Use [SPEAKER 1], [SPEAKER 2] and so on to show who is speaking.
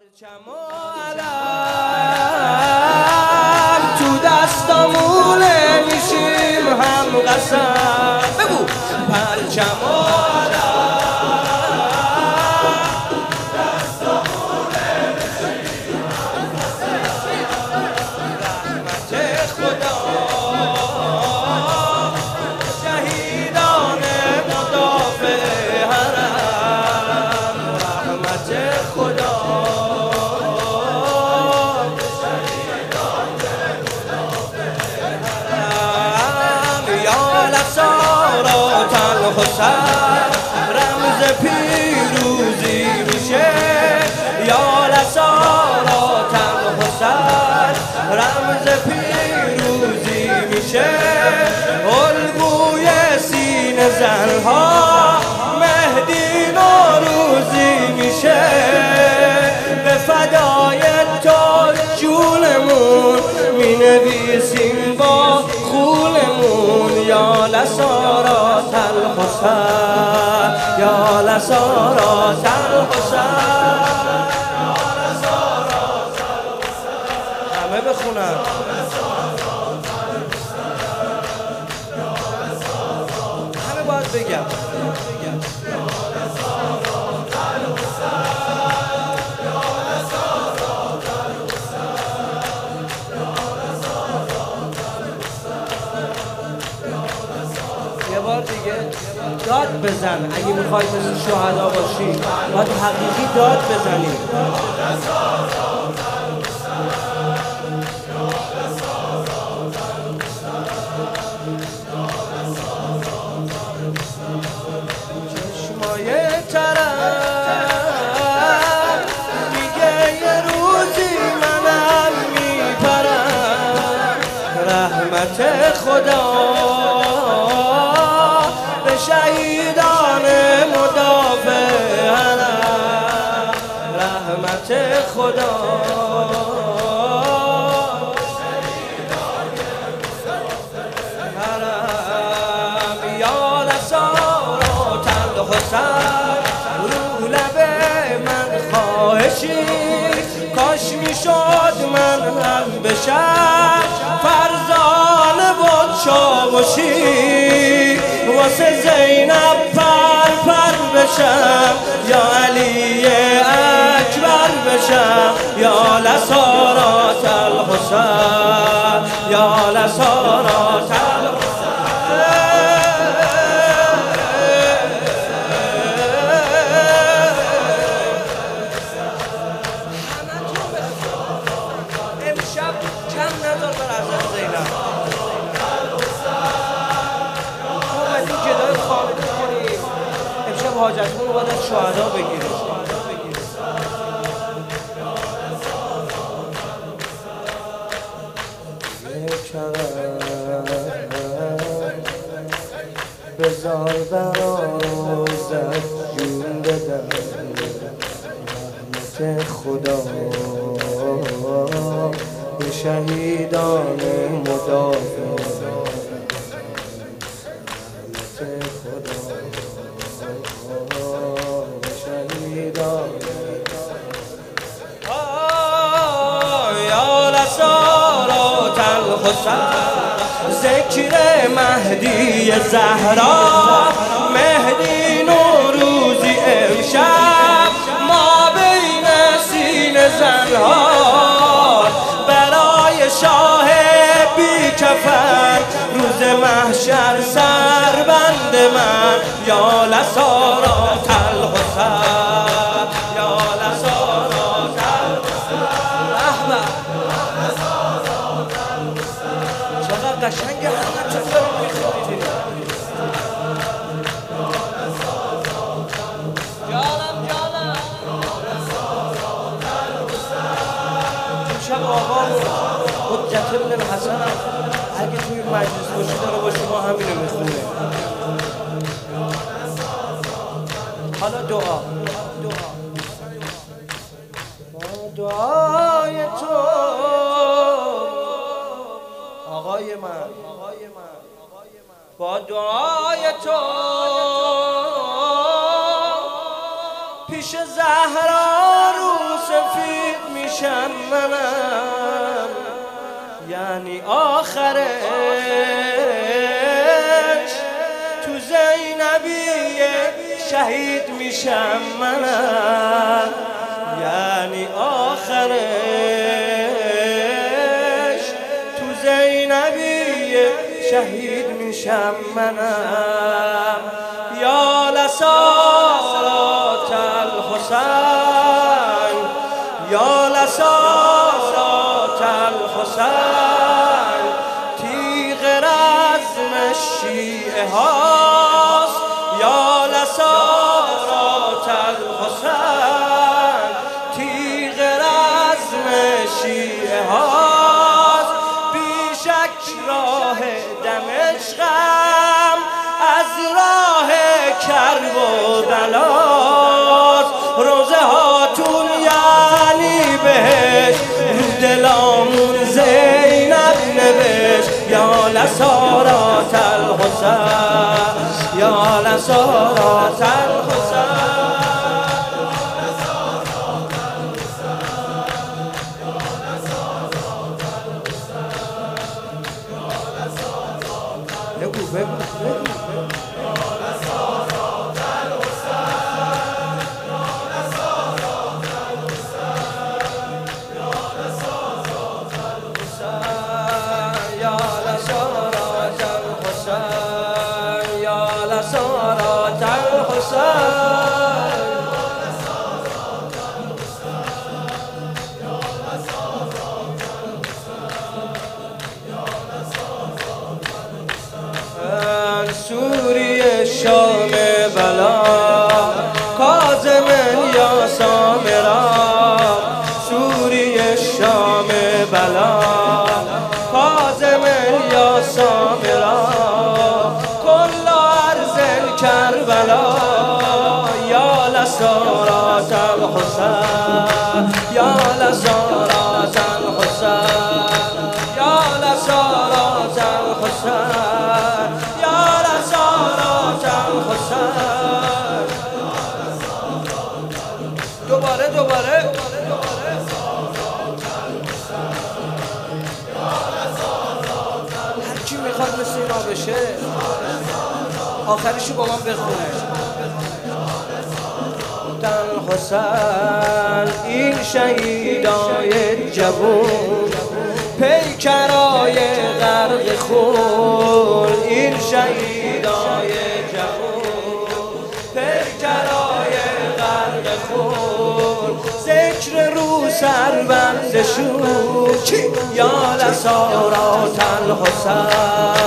[SPEAKER 1] پرچم و علم تو دستامونه میشیم هم قسم بگو پرچم و رمز پیروزی میشه یا لسارات الحسن رمز پیروزی میشه الگوی سینه زنها مهدی نوروزی میشه به فدای تو جونمون مینویسیم با خونمون یا لسارات الحسن یا لسارات الحسن همه بخونن همه باید بگم یه بار دیگه داد بزن اگه میخوای مثل شهدا باشی باید حقیقی داد بزنی چشمای طرف میگه یه روزی منم میپرم رحمت خدا شهیدان مدافع حرم رحمت خدا حرم یا لسارات الحسن رو لب من خواهشی کاش میشد من هم بشم فرزانه بود چاوشی واسه زینب پر پر بشم یا علی اکبر بشم یا لسارات الحسن یا لسارات امشب کم نذار بر حضرت زینب جدای خالد کنیم امشب حاجتمون رو باید از شهدا بگیریم بذار برا روزت جون بدم رحمت خدا به شهیدان مدافع ذکر مهدی زهرا مهدی نوروزی امشب ما بین سینه زنها برای شاه بی کفن روز محشر سربند من یا لسارات الحسن یا لسارات الحسن قشنگ همه چطور میخونید جانم امشب آقامون حجت ابن الحسن اگه توی مجلس باشی داره با شما همینو میخونه حالا دعا دعای تو آقای من با دعای تو پیش زهرا رو سفید میشم منم، یعنی آخرش تو زینبیه شهید میشم منم، یعنی آخرش تو زینبیه شهید میشم منم. یا لسارات الحسین، یا لسارات الحسین، تیغ رزم شیعه هاست. یا لسارات الحسین، تیغ رزم شیعه هاست. بیشک راه دمشقم از راه کربلاست. روزه هاتون یعنی بهش رو دلامون زینب نوشت. یا لسارات الحسین، یا لسارات الحسین، بگو بگو سوریه شام بلا، کاظم یا سامرا. سوریه شام بلا، کاظم یا سامرا. کل ارض کربلا، یا لسارات الحسین، یا لسارات الحسین، یا لسارات الحسین، یا لسارات الحسین. دوباره دوباره هر کی میخواد مثل اینا بشه آخریشو با من بخونه. حسین این شهیدای جوون، پیکرای غرق خون. این شهیدای جوون، پیکرای غرق خون. ذکر رو سربندشون، یا لسارات الحسین،